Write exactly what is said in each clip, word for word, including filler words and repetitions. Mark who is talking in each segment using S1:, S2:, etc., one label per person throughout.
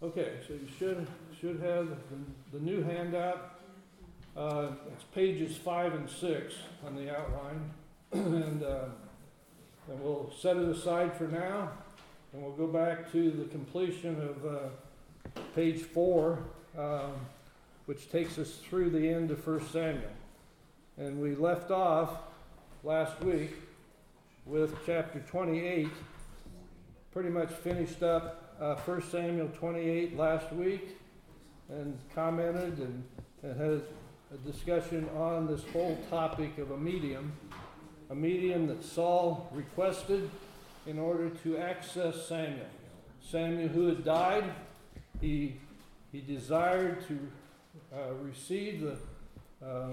S1: Okay, so you should should have the, the new handout. Uh, it's pages five and six on the outline, and uh, and we'll set it aside for now, and we'll go back to the completion of uh, page four, um, which takes us through the end of First Samuel. And we left off last week with chapter twenty-eight. Pretty much finished up uh, First Samuel twenty-eight last week, and commented and, and had a discussion on this whole topic of a medium, a medium that Saul requested in order to access Samuel. Samuel, who had died, he he desired to uh, receive the, uh,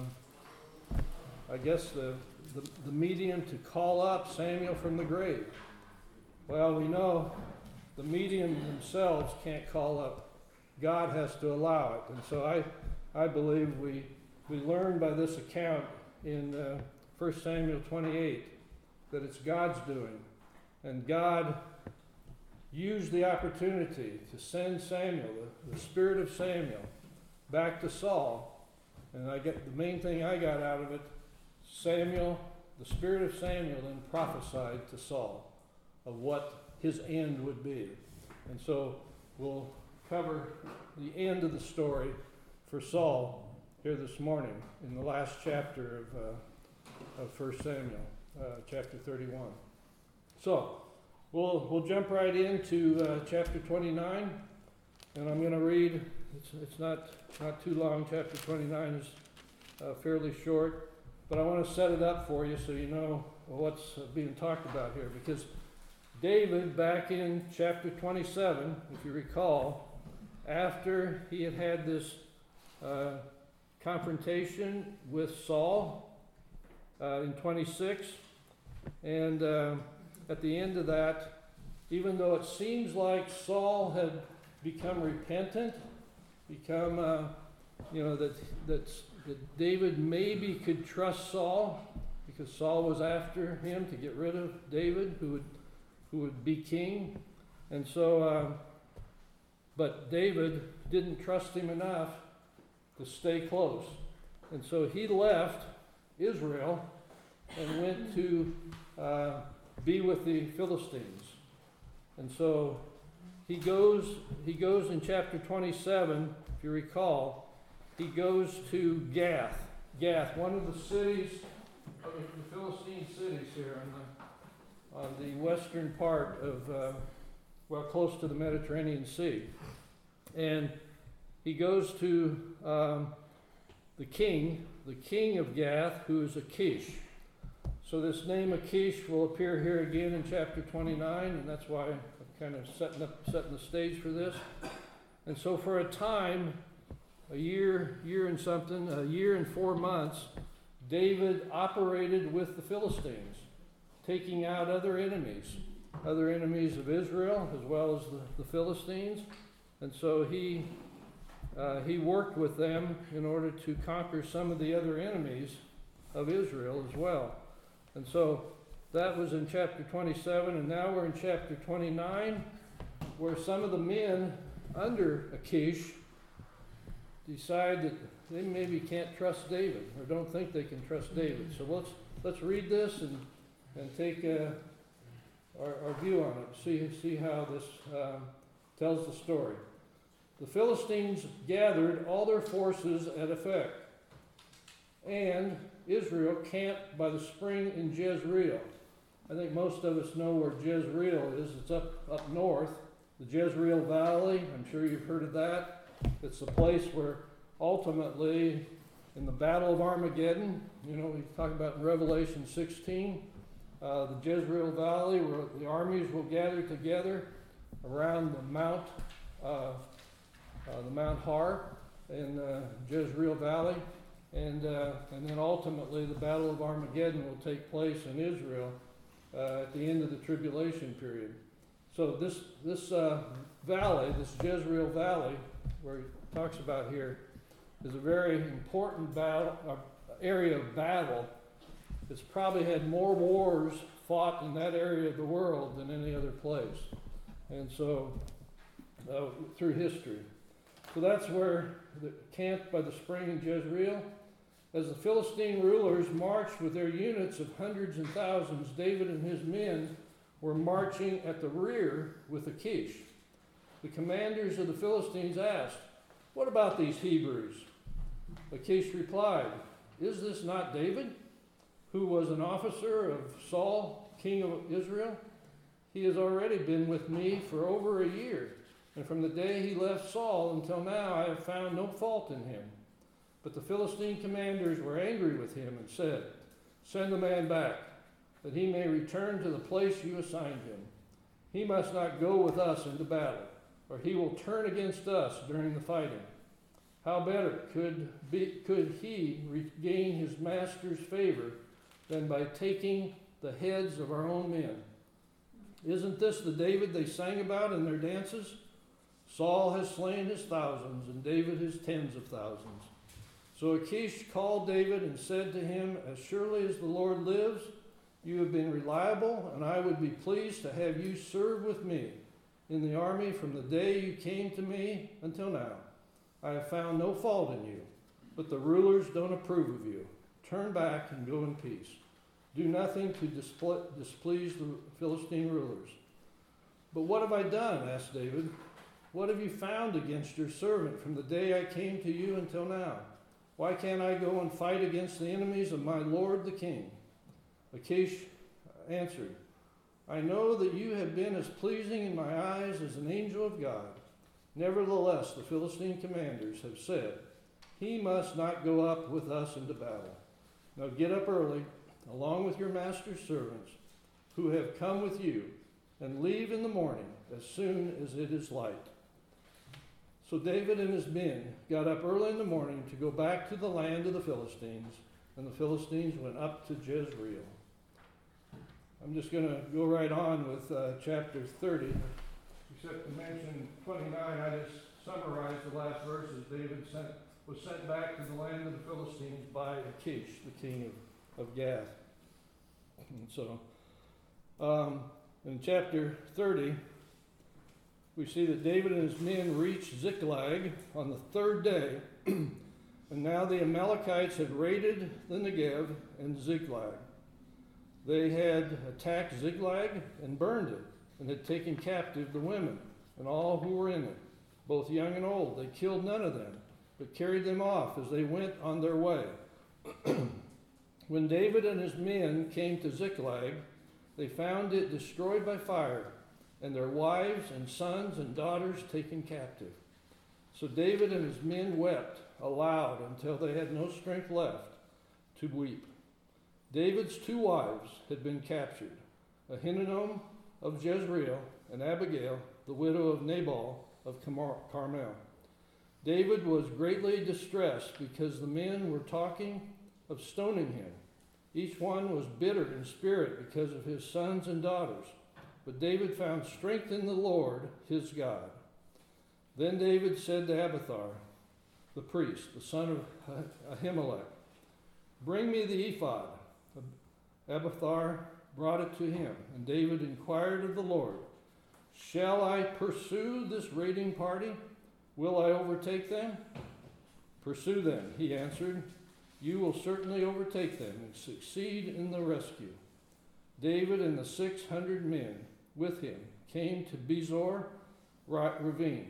S1: I guess the, the the medium to call up Samuel from the grave. Well, we know the medium themselves can't call up. God has to allow it. And so I, I believe we we learn by this account in uh, First Samuel twenty-eight that it's God's doing. And God used the opportunity to send Samuel, the, the spirit of Samuel, back to Saul. And I get the main thing I got out of it, Samuel, the spirit of Samuel then prophesied to Saul of what his end would be. And so we'll cover the end of the story for Saul here this morning in the last chapter of, uh, of First Samuel, uh, chapter thirty-one. So we'll we'll jump right into uh, chapter twenty-nine, and I'm going to read. It's it's not not too long. Chapter twenty-nine is uh, fairly short, but I want to set it up for you so you know what's being talked about here, because David, back in chapter twenty-seven, if you recall, after he had had this uh, confrontation with Saul uh, in twenty-six, and uh, at the end of that, even though it seems like Saul had become repentant, become, uh, you know, that, that, that David maybe could trust Saul, because Saul was after him to get rid of David, who would who would be king. And so, uh, but David didn't trust him enough to stay close. And so he left Israel and went to uh, be with the Philistines. And so he goes, he goes in chapter twenty-seven, if you recall, he goes to Gath. Gath, one of the cities, of the Philistine cities here in the on the western part of, uh, well, close to the Mediterranean Sea. And he goes to um, the king, the king of Gath, who is Achish. So this name Achish will appear here again in chapter twenty-nine, and that's why I'm kind of setting up, setting the stage for this. And so for a time, a year, year and something, a year and four months, David operated with the Philistines, taking out other enemies, other enemies of Israel, as well as the, the Philistines. And so he uh, he worked with them in order to conquer some of the other enemies of Israel as well. And so that was in chapter twenty-seven, and now we're in chapter twenty-nine, where some of the men under Achish decide that they maybe can't trust David, or don't think they can trust David. So let's let's read this and and take uh, our, our view on it, see, see how this uh, tells the story. The Philistines gathered all their forces at Aphek, and Israel camped by the spring in Jezreel. I think most of us know where Jezreel is. It's up, up north, the Jezreel Valley. I'm sure you've heard of that. It's the place where ultimately, in the Battle of Armageddon, you know, we talk about in Revelation sixteen, Uh, the Jezreel Valley, where the armies will gather together around the Mount, uh, uh, the Mount Har in uh, Jezreel Valley, and uh, and then ultimately the Battle of Armageddon will take place in Israel uh, at the end of the tribulation period. So this this uh, valley, this Jezreel Valley, where he talks about here, is a very important battle uh, area of battle. It's probably had more wars fought in that area of the world than any other place. And so uh, through history. So that's where the camp by the spring in Jezreel. As the Philistine rulers marched with their units of hundreds and thousands, David and his men were marching at the rear with Achish. The commanders of the Philistines asked, "What about these Hebrews?" Achish replied, "Is this not David, who was an officer of Saul, king of Israel? He has already been with me for over a year, and from the day he left Saul until now I have found no fault in him." But the Philistine commanders were angry with him and said, "Send the man back, that he may return to the place you assigned him. He must not go with us into battle, or he will turn against us during the fighting. How better could, be, could he regain his master's favor than by taking the heads of our own men? Isn't this the David they sang about in their dances? Saul has slain his thousands, and David his tens of thousands." So Achish called David and said to him, "As surely as the Lord lives, you have been reliable, and I would be pleased to have you serve with me in the army from the day you came to me until now. I have found no fault in you, but the rulers don't approve of you. Turn back and go in peace. Do nothing to displ- displease the Philistine rulers." "But what have I done?" asked David. "What have you found against your servant from the day I came to you until now? Why can't I go and fight against the enemies of my lord the king?" Achish answered, "I know that you have been as pleasing in my eyes as an angel of God. Nevertheless, the Philistine commanders have said, 'He must not go up with us into battle.' Now get up early, along with your master's servants, who have come with you, and leave in the morning as soon as it is light." So David and his men got up early in the morning to go back to the land of the Philistines, and the Philistines went up to Jezreel. I'm just going to go right on with uh, chapter thirty. Except to mention twenty-nine, I just summarized the last verses. David sent, was sent back to the land of the Philistines by Achish, the king of, of Gath. And so, um, in chapter thirty, we see that David and his men reached Ziklag on the third day, and now the Amalekites had raided the Negev and Ziklag. They had attacked Ziklag and burned it, and had taken captive the women and all who were in it, both young and old. They killed none of them, but carried them off as they went on their way. When David and his men came to Ziklag, they found it destroyed by fire, and their wives and sons and daughters taken captive. So David and his men wept aloud until they had no strength left to weep. David's two wives had been captured, Ahinoam of Jezreel and Abigail, the widow of Nabal of Carmel. David was greatly distressed because the men were talking of stoning him. Each one was bitter in spirit because of his sons and daughters. But David found strength in the Lord, his God. Then David said to Abiathar, the priest, the son of Ahimelech, "Bring me the ephod." Abiathar brought it to him, and David inquired of the Lord, "Shall I pursue this raiding party? Will I overtake them?" "Pursue them," he answered. "You will certainly overtake them and succeed in the rescue." David and the six hundred men with him came to Bezor ravine,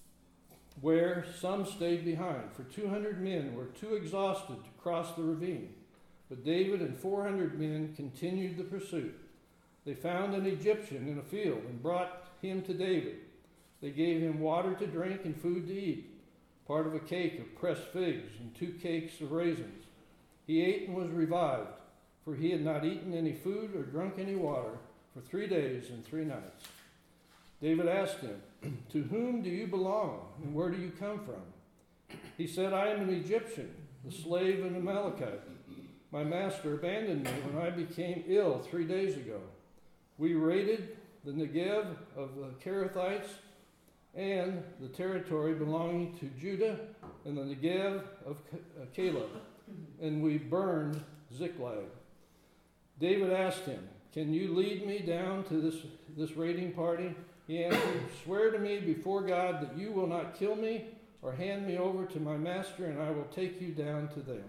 S1: where some stayed behind, for two hundred men were too exhausted to cross the ravine. But David and four hundred men continued the pursuit. They found an Egyptian in a field and brought him to David. They gave him water to drink and food to eat, part of a cake of pressed figs and two cakes of raisins. He ate and was revived, for he had not eaten any food or drunk any water for three days and three nights. David asked him, "To whom do you belong, and where do you come from?" He said, "I am an Egyptian, the slave of an Amalekite. My master abandoned me when I became ill three days ago. We raided the Negev of the Kerethites and the territory belonging to Judah and the Negev of Caleb, and we burned Ziklag." David asked him, "Can you lead me down to this, this raiding party He answered, "Swear to me before God that you will not kill me or hand me over to my master, and I will take you down to them."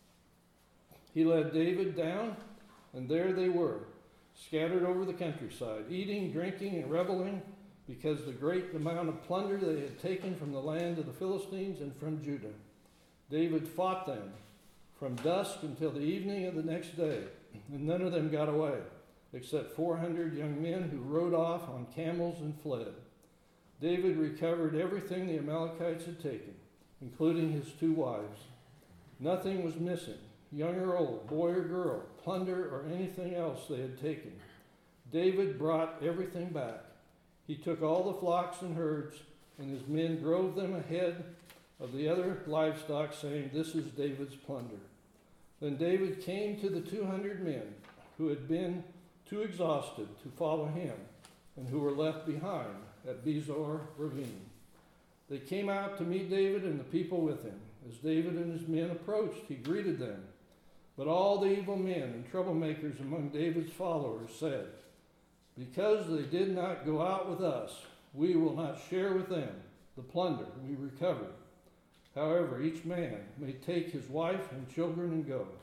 S1: He led David down, and there they were, scattered over the countryside, eating, drinking, and reveling, because the great amount of plunder they had taken from the land of the Philistines and from Judah. David fought them from dusk until the evening of the next day, and none of them got away, except four hundred young men who rode off on camels and fled. David recovered everything the Amalekites had taken, including his two wives. Nothing was missing, young or old, boy or girl, plunder or anything else they had taken. David brought everything back. He took all the flocks and herds, and his men drove them ahead of the other livestock, saying, "This is David's plunder." Then David came to the two hundred men who had been too exhausted to follow him and who were left behind at Bezor ravine. They came out to meet David and the people with him. As David and his men approached, he greeted them. But all the evil men and troublemakers among David's followers said, "Because they did not go out with us, we will not share with them the plunder we recovered. However, each man may take his wife and children and go."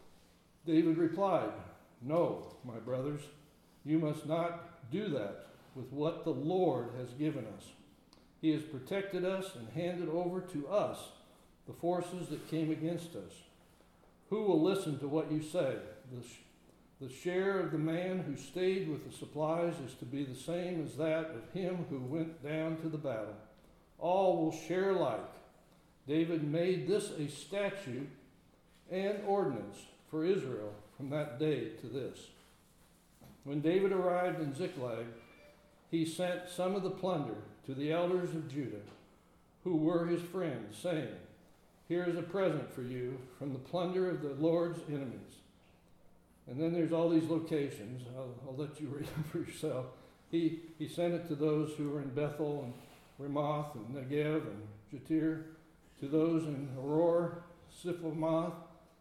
S1: David replied, "No, my brothers, you must not do that with what the Lord has given us. He has protected us and handed over to us the forces that came against us. Who will listen to what you say? The, sh- the share of the man who stayed with the supplies is to be the same as that of him who went down to the battle. All will share alike." David made this a statute and ordinance for Israel from that day to this. When David arrived in Ziklag, he sent some of the plunder to the elders of Judah, who were his friends, saying, "Here is a present for you from the plunder of the Lord's enemies." And then there's all these locations. I'll, I'll let you read them for yourself. He, he sent it to those who were in Bethel and Ramoth and Negev and Jatir, to those in Auror, Siphomoth,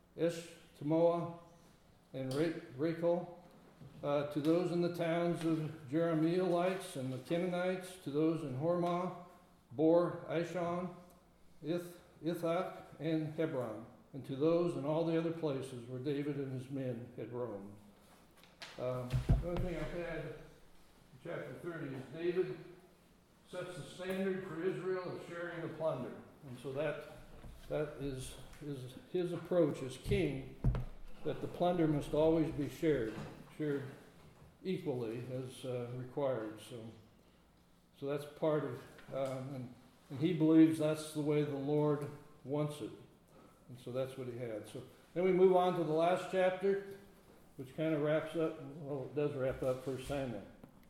S1: Eshtemoa, and Rachel, uh, to those in the towns of Jerahmeelites and the Canaanites, to those in Hormah, Bor, Ashon, Ith, Ithak, and Hebron, and to those in all the other places where David and his men had roamed. Um, the only thing I've had in chapter thirty is David sets the standard for Israel of sharing the plunder. And so that that is, is his approach as king, that the plunder must always be shared, shared equally as uh, required. So so that's part of, um, and, and he believes that's the way the Lord wants it. And so that's what he had. So then we move on to the last chapter, which kind of wraps up, well, it does wrap up First Samuel.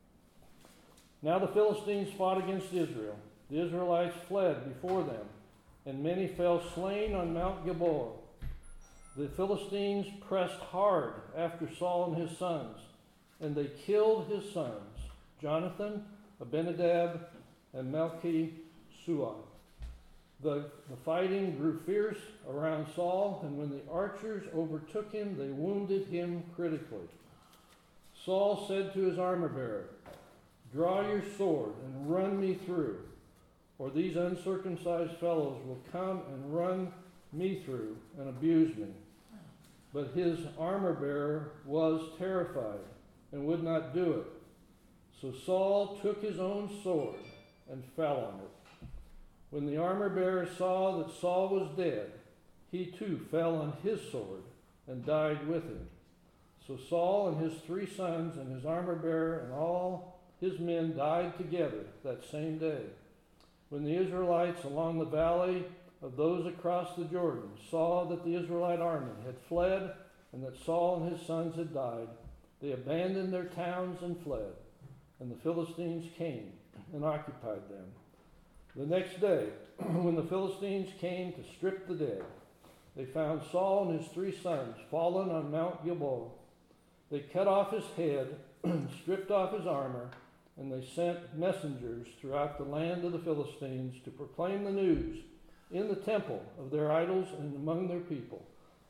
S1: Now the Philistines fought against Israel. The Israelites fled before them, and many fell slain on Mount Gilboa. The Philistines pressed hard after Saul and his sons, and they killed his sons, Jonathan, Abinadab, and Malchi-Suah. The, the fighting grew fierce around Saul, and when the archers overtook him, they wounded him critically. Saul said to his armor-bearer, "Draw your sword and run me through, or these uncircumcised fellows will come and run me through and abuse me." But his armor-bearer was terrified and would not do it. So Saul took his own sword and fell on it. When the armor-bearer saw that Saul was dead, he too fell on his sword and died with him. So Saul and his three sons and his armor-bearer and all his men died together that same day. When the Israelites along the valley of those across the Jordan saw that the Israelite army had fled and that Saul and his sons had died, they abandoned their towns and fled, and the Philistines came and occupied them. The next day, when the Philistines came to strip the dead, they found Saul and his three sons fallen on Mount Gilboa. They cut off his head, stripped off his armor, and they sent messengers throughout the land of the Philistines to proclaim the news in the temple of their idols and among their people.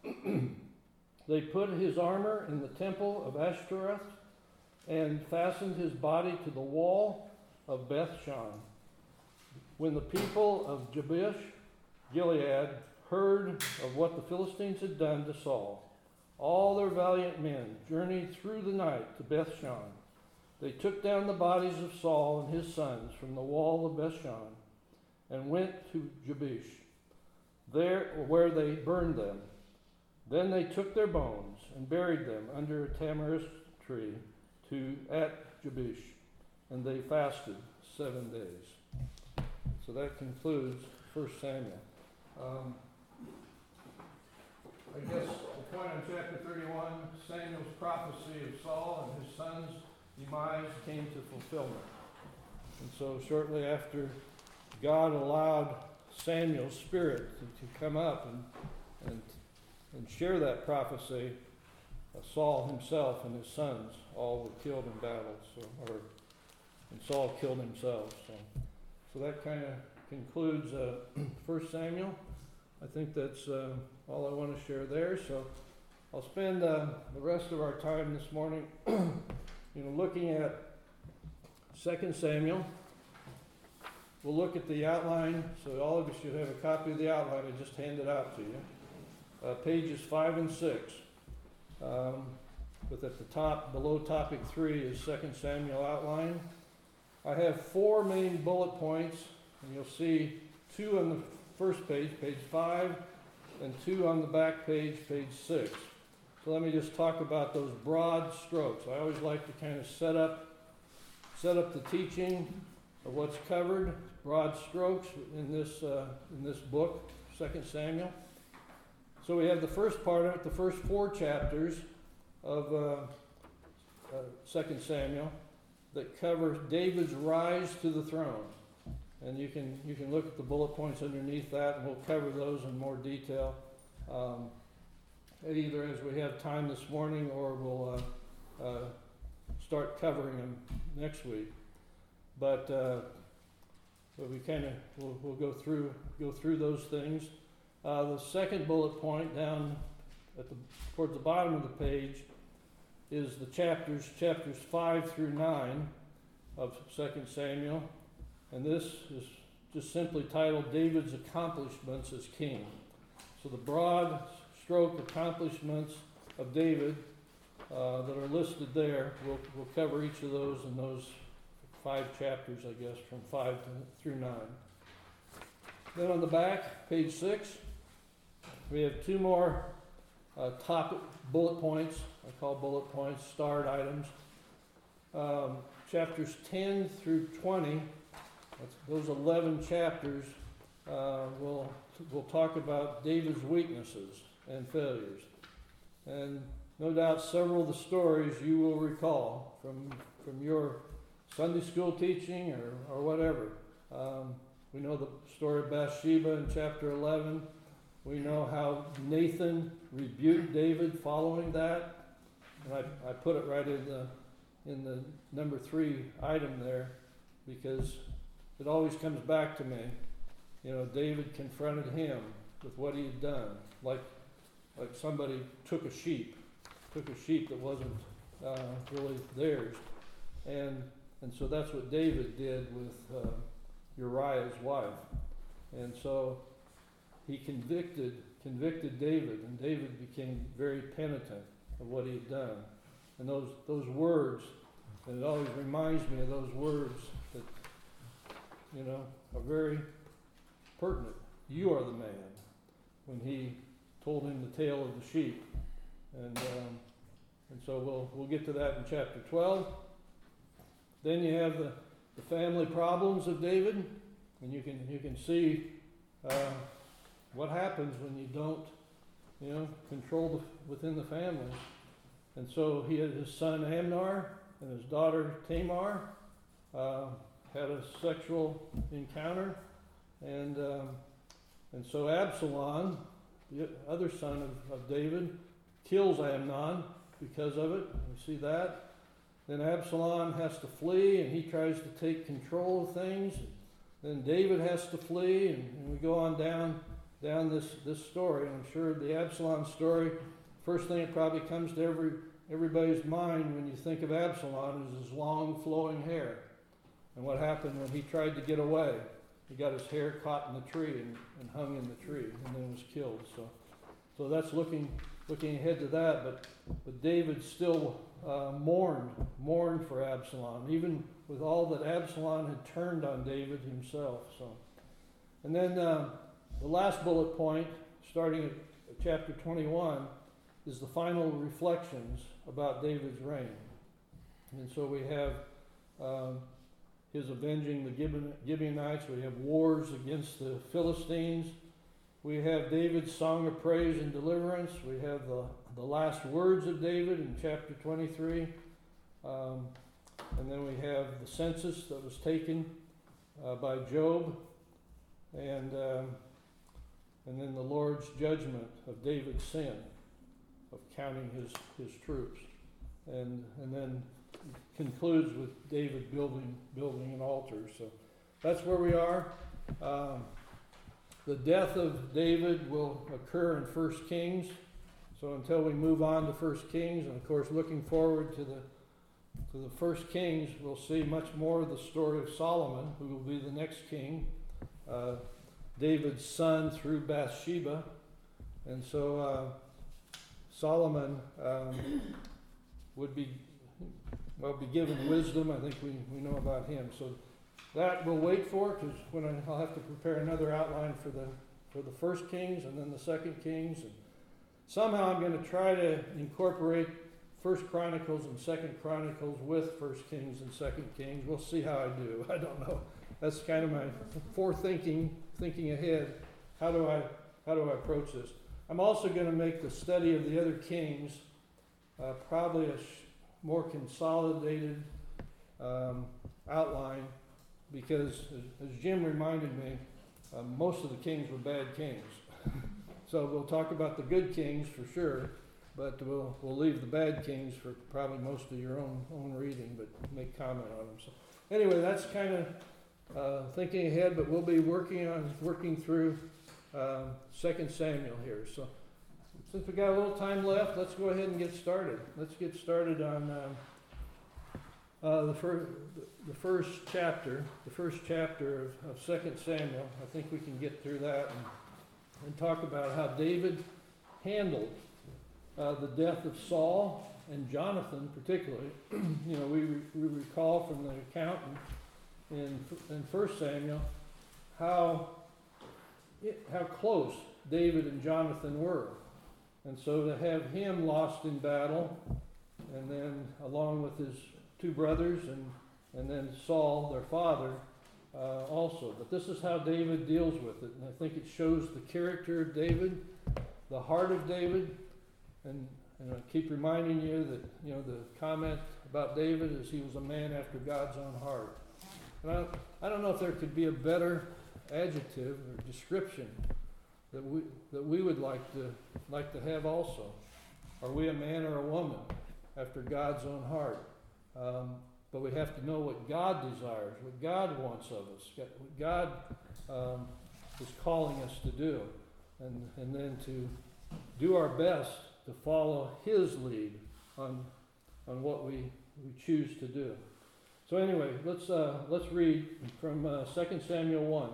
S1: They put his armor in the temple of Ashtoreth and fastened his body to the wall of Bethshan. When the people of Jabesh Gilead heard of what the Philistines had done to Saul, all their valiant men journeyed through the night to Bethshan. They took down the bodies of Saul and his sons from the wall of Bethshan and went to Jabesh, there where they burned them. Then they took their bones and buried them under a tamarisk tree to at Jabesh, and they fasted seven days. So that concludes First Samuel. Um, I guess the point in chapter thirty-one, Samuel's prophecy of Saul and his sons' demise came to fulfillment. And so shortly after God allowed Samuel's spirit to, to come up and, and, and share that prophecy, uh, Saul himself and his sons all were killed in battle. So, or, and Saul killed himself. So, so that kind of concludes uh, First Samuel. I think that's uh, all I want to share there. So I'll spend uh, the rest of our time this morning, you know, looking at Second Samuel. We'll look at the outline. So all of you should have a copy of the outline. I just handed out to you. Uh, pages five and six. Um, with at the top, below topic three is Second Samuel outline. I have four main bullet points, and you'll see two on the first page, page five, and two on the back page, page six. So let me just talk about those broad strokes. I always like to kind of set up, set up the teaching of what's covered, broad strokes in this uh, in this book, Second Samuel. So we have the first part of it, the first four chapters of uh, uh, Second Samuel, that covers David's rise to the throne. And you can you can look at the bullet points underneath that, and we'll cover those in more detail, um, either as we have time this morning, or we'll uh, uh, start covering them next week. But, uh, but we kind of we'll, we'll go through go through those things. Uh, the second bullet point down at the towards the bottom of the page is the chapters chapters five through nine of Second Samuel. And this is just simply titled David's Accomplishments as King. So the broad stroke accomplishments of David uh, that are listed there, we'll, we'll cover each of those in those five chapters, I guess, from five to, through nine. Then on the back, page six, we have two more uh, topic bullet points. I call bullet points starred items. Um, chapters ten through twenty. That's, those eleven chapters uh, will will talk about David's weaknesses and failures, and no doubt several of the stories you will recall from from your Sunday school teaching or or whatever. Um, we know the story of Bathsheba in chapter eleven. We know how Nathan rebuked David following that, and I, I put it right in the in the number three item there because it always comes back to me. You know, David confronted him with what he had done, like like somebody took a sheep, took a sheep that wasn't uh, really theirs, and and so that's what David did with uh, Uriah's wife, and so he convicted convicted David, and David became very penitent of what he had done, and those those words, and it always reminds me of those words that, you know, are very pertinent. You are the man, when he told him the tale of the sheep, and um, and so we'll we'll get to that in chapter twelve. Then you have the, the family problems of David, and you can you can see uh, what happens when you don't, you know, control the, within the family. And so he had his son Amnon and his daughter Tamar. Uh, had a sexual encounter, and um, and so Absalom, the other son of, of David, kills Amnon because of it. We see that. Then Absalom has to flee, and he tries to take control of things. Then David has to flee, and, and we go on down down this, this story. And I'm sure the Absalom story, first thing that probably comes to every everybody's mind when you think of Absalom is his long flowing hair. And what happened when he tried to get away? He got his hair caught in the tree and, and hung in the tree and then was killed. So, so that's looking looking ahead to that. But but David still uh, mourned mourned for Absalom, even with all that Absalom had turned on David himself. So, and then uh, the last bullet point, starting at chapter twenty-one, is the final reflections about David's reign. And so we have um, his avenging the Gibeon, Gibeonites. We have wars against the Philistines. We have David's song of praise and deliverance. We have the, the last words of David in chapter twenty-three. Um, and then we have the census that was taken uh, by Job. And, um, and then the Lord's judgment of David's sin, of counting his, his troops. And, and then concludes with David building building an altar. So that's where we are. Um, the death of David will occur in First Kings. So until we move on to First Kings, and of course looking forward to the to the First Kings, we'll see much more of the story of Solomon, who will be the next king, uh, David's son through Bathsheba. And so uh, Solomon um, would be Well, be given wisdom. I think we, we know about him. So that we'll wait for, because when I, I'll have to prepare another outline for the for the first Kings and then the second Kings. And somehow I'm going to try to incorporate First Chronicles and Second Chronicles with First Kings and Second Kings. We'll see how I do. I don't know. That's kind of my forethinking, thinking ahead. How do I how do I approach this? I'm also going to make the study of the other kings uh, probably a sh- more consolidated um, outline, because as, as Jim reminded me, uh, most of the kings were bad kings. So we'll talk about the good kings for sure, but we'll we'll leave the bad kings for probably most of your own own reading, but make comment on them. So anyway, that's kind of uh, thinking ahead, but we'll be working on working through um, Second Samuel here. So since we got a little time left, let's go ahead and get started. Let's get started on um, uh, the first the first chapter, the first chapter of, of Second Samuel. I think we can get through that and, and talk about how David handled uh, the death of Saul and Jonathan, particularly. You know, we we recall from the account in in, in First Samuel how it, how close David and Jonathan were. And so to have him lost in battle, and then along with his two brothers, and, and then Saul, their father, uh, also. But this is how David deals with it. And I think it shows the character of David, the heart of David. And, and I keep reminding you that, you know, the comment about David is he was a man after God's own heart. And I, I don't know if there could be a better adjective or description that we that we would like to like to have also. Are we a man or a woman after God's own heart? Um, but we have to know what God desires, what God wants of us, what God um, is calling us to do, and and then to do our best to follow His lead on on what we, we choose to do. So anyway, let's uh, let's read from uh, Second Samuel one.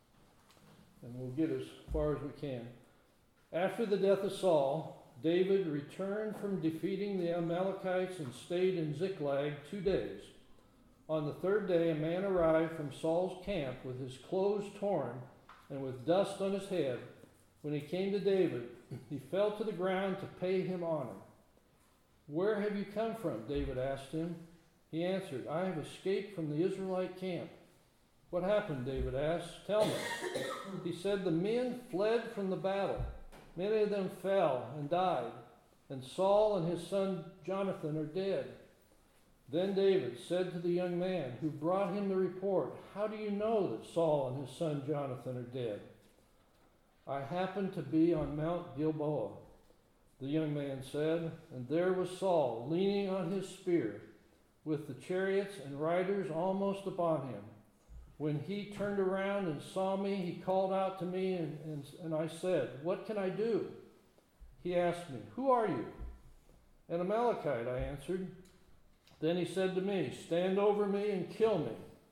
S1: And we'll get as far as we can. After the death of Saul, David returned from defeating the Amalekites and stayed in Ziklag two days. On the third day, a man arrived from Saul's camp with his clothes torn and with dust on his head. When he came to David, he fell to the ground to pay him honor. "Where have you come from?" David asked him. He answered, "I have escaped from the Israelite camp." "What happened?" David asked. "Tell me." He said, "The men fled from the battle. Many of them fell and died, and Saul and his son Jonathan are dead." Then David said to the young man who brought him the report, "How do you know that Saul and his son Jonathan are dead?" "I happened to be on Mount Gilboa," the young man said, "and there was Saul leaning on his spear, with the chariots and riders almost upon him. When he turned around and saw me, he called out to me, and, and, and I said, 'What can I do?' He asked me, 'Who are you?' 'An Amalekite,' I answered. Then he said to me, 'Stand over me and kill me.'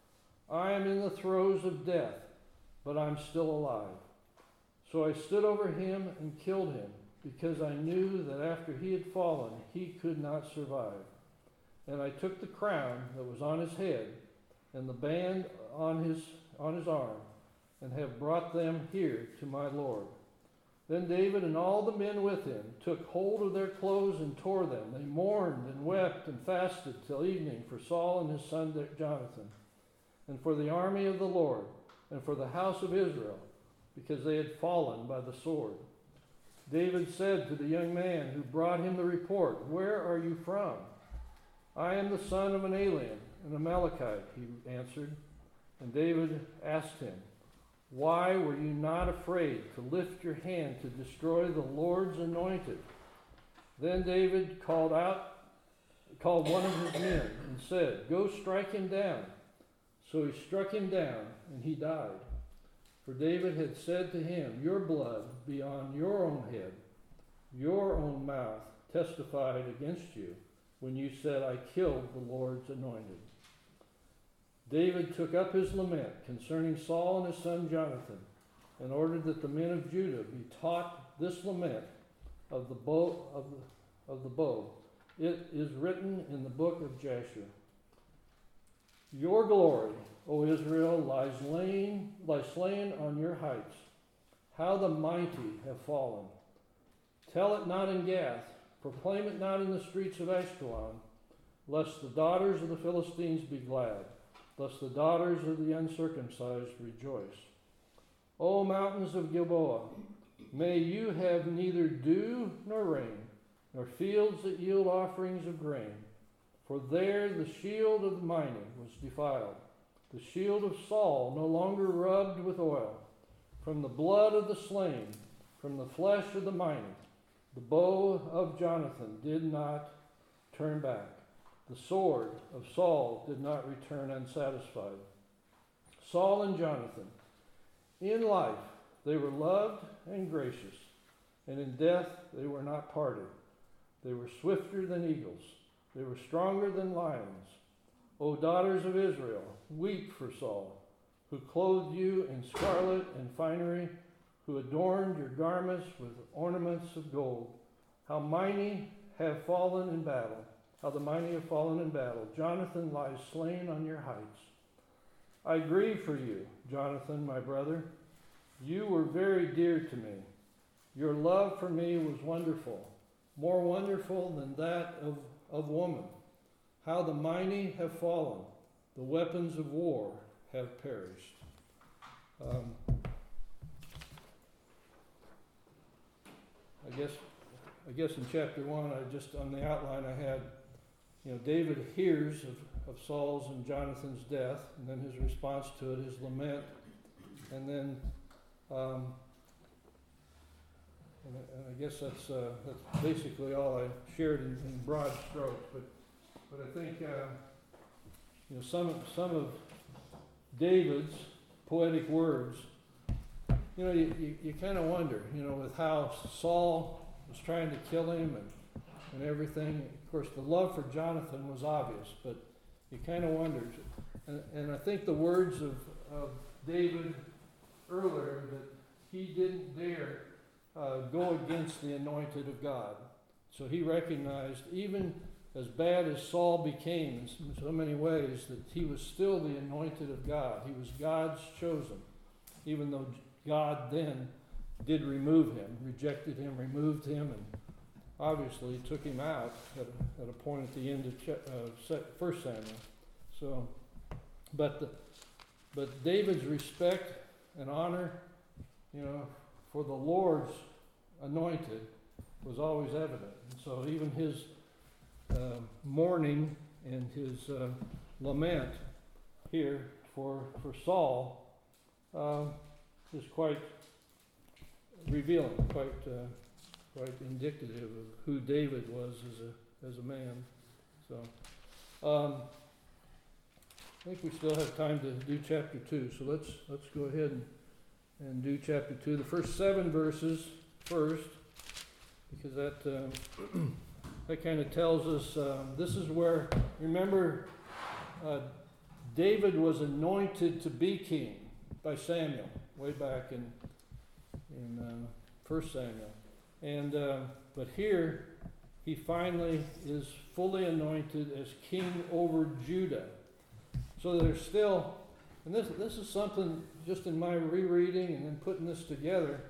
S1: I am in the throes of death, but I'm still alive. So I stood over him and killed him, because I knew that after he had fallen, he could not survive. And I took the crown that was on his head and the band on his, on his arm, and have brought them here to my Lord. Then David and all the men with him took hold of their clothes and tore them. They mourned and wept and fasted till evening for Saul and his son Jonathan, and for the army of the Lord, and for the house of Israel, because they had fallen by the sword. David said to the young man who brought him the report, "Where are you from?" "I am the son of an alien, an Amalekite," he answered. And David asked him, "Why were you not afraid to lift your hand to destroy the Lord's anointed?" Then David called out, called one of his men and said, "Go strike him down." So he struck him down, and he died. For David had said to him, "Your blood be on your own head. Your own mouth testified against you when you said, 'I killed the Lord's anointed.'" David took up his lament concerning Saul and his son Jonathan, and ordered that the men of Judah be taught this lament of the bow. Of the, of the bow. It is written in the book of Jasher. "Your glory, O Israel, lies slain, lies slain on your heights. How the mighty have fallen. Tell it not in Gath, proclaim it not in the streets of Ashkelon, lest the daughters of the Philistines be glad, lest the daughters of the uncircumcised rejoice. O mountains of Gilboa, may you have neither dew nor rain, nor fields that yield offerings of grain. For there the shield of the mighty was defiled, the shield of Saul no longer rubbed with oil. From the blood of the slain, from the flesh of the mighty, the bow of Jonathan did not turn back. The sword of Saul did not return unsatisfied." Saul and Jonathan, in life they were loved and gracious, and in death they were not parted. They were swifter than eagles. They were stronger than lions. O daughters of Israel, weep for Saul, who clothed you in scarlet and finery, who adorned your garments with ornaments of gold. How mighty have fallen in battle, how the mighty have fallen in battle. Jonathan lies slain on your heights. I grieve for you, Jonathan, my brother. You were very dear to me. Your love for me was wonderful, more wonderful than that of, of woman. How the mighty have fallen, the weapons of war have perished. Um, I guess, I guess in chapter one, I just on the outline I had, you know, David hears of, of Saul's and Jonathan's death, and then his response to it, his lament, and then, um, and, I, and I guess that's uh, that's basically all I shared in, in broad strokes. But but I think uh, you know some of, some of David's poetic words. You know, you, you, you kind of wonder, you know, with how Saul was trying to kill him and, and everything. Of course, the love for Jonathan was obvious, but you kind of wondered. And, and I think the words of, of David earlier, that he didn't dare uh, go against the anointed of God. So he recognized, even as bad as Saul became in so many ways, that he was still the anointed of God. He was God's chosen, even though God then did remove him, rejected him, removed him, and obviously took him out at a, at a point at the end of uh, First Samuel. So, but the, but David's respect and honor, you know, for the Lord's anointed was always evident. And so even his uh, mourning and his uh, lament here for for Saul uh, is quite revealing, quite uh, quite indicative of who David was as a as a man. So um, I think we still have time to do chapter two. So let's let's go ahead and, and do chapter two. The first seven verses first, because that uh, that kind of tells us um, this is where, remember, uh, David was anointed to be king by Samuel, way back in in uh, First Samuel. And uh, but here he finally is fully anointed as king over Judah. So there's still, and this this is something just in my rereading and then putting this together,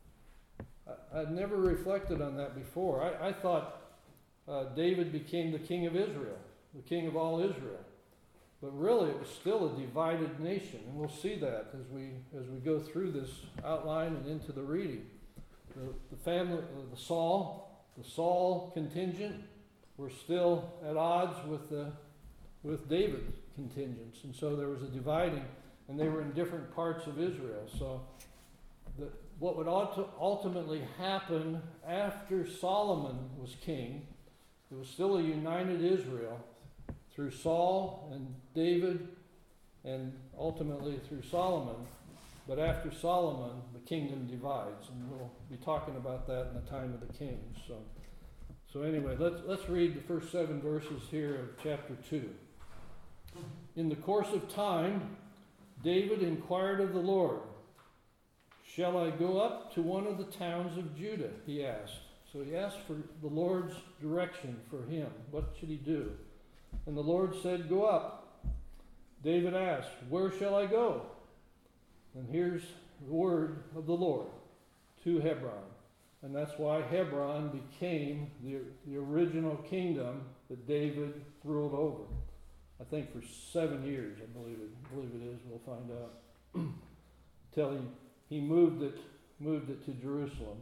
S1: I, I'd never reflected on that before. I, I thought uh, David became the king of Israel, the king of all Israel. But really, it was still a divided nation, and we'll see that as we as we go through this outline and into the reading. The, the family, uh, the Saul, the Saul contingent were still at odds with the with David's contingents, and so there was a dividing, and they were in different parts of Israel. So, the, what would ultimately happen after Solomon was king? It was still a united Israel through Saul and David, and ultimately through Solomon. But after Solomon, the kingdom divides, and we'll be talking about that in the time of the kings. So, so anyway, let's let's read the first seven verses here of chapter two. In the course of time, David inquired of the Lord, "Shall I go up to one of the towns of Judah?" he asked. So he asked for the Lord's direction for him. What should he do? And the Lord said, "Go up." David asked, "Where shall I go?" And here's the word of the Lord, to Hebron. And that's why Hebron became the, the original kingdom that David ruled over. I think for seven years, I believe it, I believe it is, we'll find out. Till he, he moved it, moved it to Jerusalem.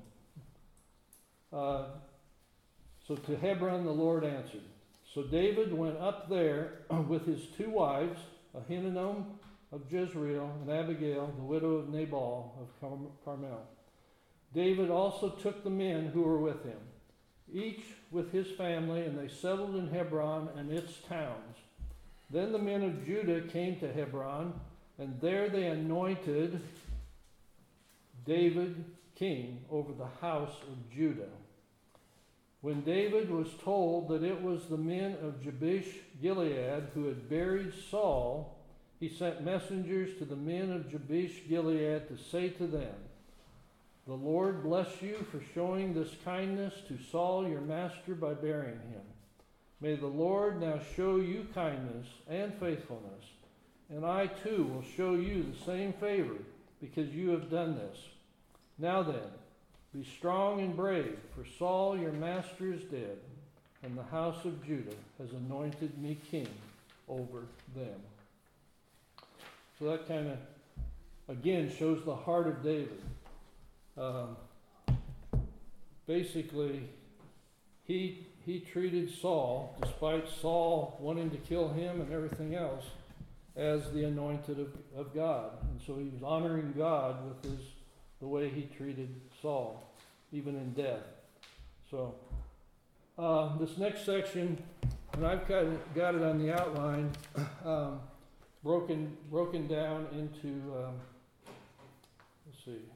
S1: Uh, so to Hebron the Lord answered. So David went up there with his two wives, Ahinoam of Jezreel and Abigail, the widow of Nabal of Carmel. David also took the men who were with him, each with his family, and they settled in Hebron and its towns. Then the men of Judah came to Hebron, and there they anointed David king over the house of Judah. When David was told that it was the men of Jabesh Gilead who had buried Saul, he sent messengers to the men of Jabesh Gilead to say to them, "The Lord bless you for showing this kindness to Saul your master by burying him. May the Lord now show you kindness and faithfulness, and I too will show you the same favor because you have done this. Now then, be strong and brave, for Saul your master is dead, and the house of Judah has anointed me king over them." So that kind of, again, shows the heart of David. Um, basically, he he treated Saul, despite Saul wanting to kill him and everything else, as the anointed of, of God. And so he was honoring God with his the way he treated Saul, even in death. So uh, this next section, and I've kind of got it on the outline, um, broken broken down into, um, let's see,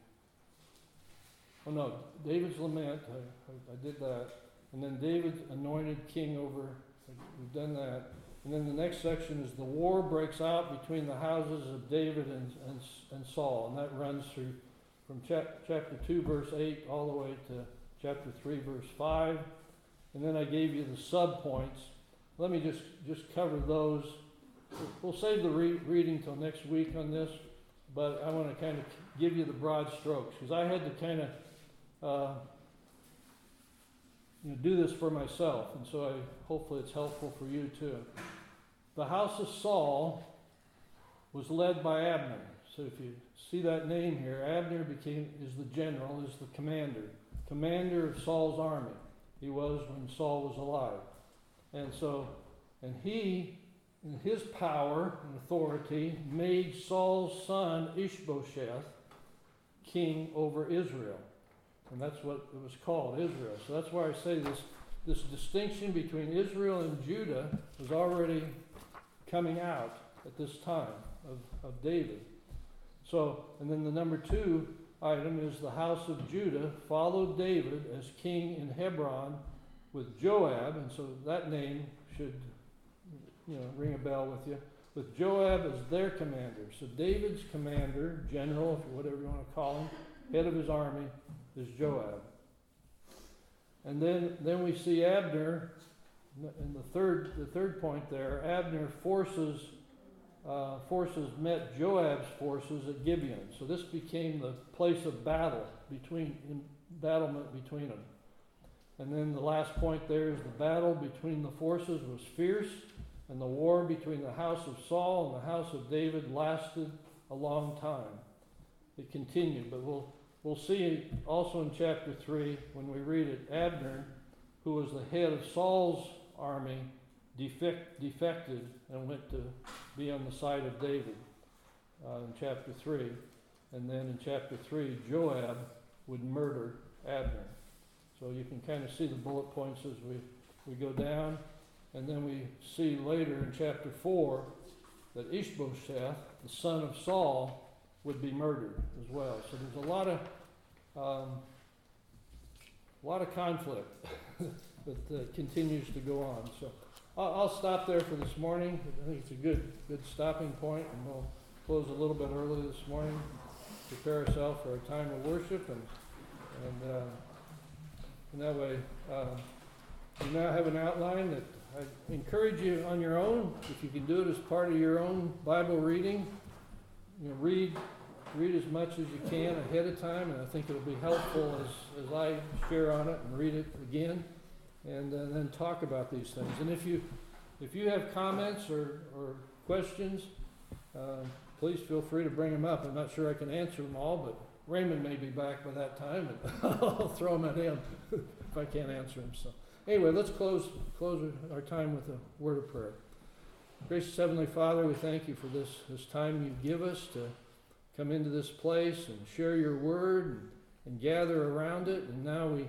S1: oh no, David's lament, I, I, I did that, and then David anointed king over, we've done that, and then the next section is the war breaks out between the houses of David and, and, and Saul, and that runs through from chap, chapter two, verse eight, all the way to chapter three, verse five, and then I gave you the sub-points. Let me just, just cover those. We'll save the re- reading till next week on this, but I want to kind of give you the broad strokes, because I had to kind of uh, you know, do this for myself, and so I hopefully it's helpful for you too. The house of Saul was led by Abner. So if you see that name here, Abner became is the general, is the commander, commander of Saul's army. He was when Saul was alive, and so and he, in his power and authority, made Saul's son Ishbosheth king over Israel. And that's what it was called, Israel. So that's why I say this, this distinction between Israel and Judah was already coming out at this time of, of David. So, and then the number two item is the house of Judah followed David as king in Hebron with Joab, and so that name should, you know, ring a bell with you. with Joab as their commander. So David's commander, general, whatever you want to call him, head of his army, is Joab. And then, then we see Abner, in the third, the third point there, Abner forces, uh, forces met Joab's forces at Gibeon. So this became the place of battle, between, battlement between them. And then the last point there is the battle between the forces was fierce, and the war between the house of Saul and the house of David lasted a long time. It continued, but we'll we'll see also in chapter three, when we read it, Abner, who was the head of Saul's army, defect, defected and went to be on the side of David uh, in chapter three. And then in chapter three, Joab would murder Abner. So you can kind of see the bullet points as we, we go down. And then we see later in chapter four that Ishbosheth, the son of Saul, would be murdered as well. So there's a lot of um, a lot of conflict that uh, continues to go on. So I'll, I'll stop there for this morning. I think it's a good good stopping point, and we'll close a little bit early this morning. Prepare ourselves for a time of worship, and and, uh, and that way uh, you now have an outline that I encourage you on your own, if you can do it as part of your own Bible reading. You know, read read as much as you can ahead of time, and I think it'll be helpful as, as I share on it and read it again, and uh, then talk about these things. And if you if you have comments or, or questions, uh, please feel free to bring them up. I'm not sure I can answer them all, but Raymond may be back by that time, and I'll throw them at him if I can't answer them. So anyway, let's close close our time with a word of prayer. Gracious Heavenly Father, we thank you for this, this time you give us to come into this place and share your word and, and gather around it. And now we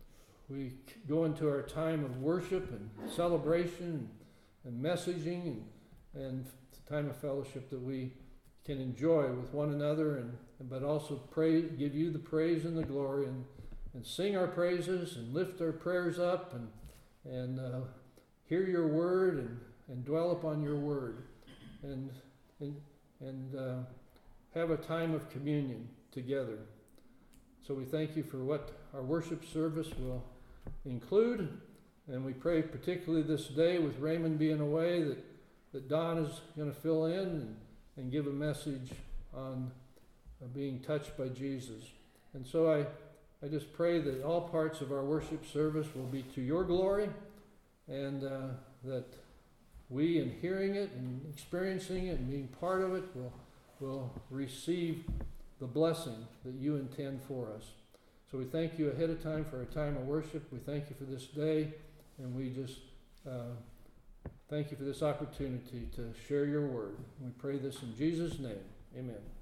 S1: we go into our time of worship and celebration and, and messaging and, and the time of fellowship that we can enjoy with one another, and, and but also pray, give you the praise and the glory, and, and sing our praises and lift our prayers up and, and uh, hear your word and and dwell upon your word, and and, and uh, have a time of communion together. So we thank you for what our worship service will include, and we pray particularly this day with Raymond being away that, that Don is going to fill in and, and give a message on uh, being touched by Jesus. And so I, I just pray that all parts of our worship service will be to your glory, and uh, that we, in hearing it and experiencing it and being part of it, will, will receive the blessing that you intend for us. So we thank you ahead of time for a time of worship. We thank you for this day, and we just uh, thank you for this opportunity to share your word. We pray this in Jesus' name. Amen.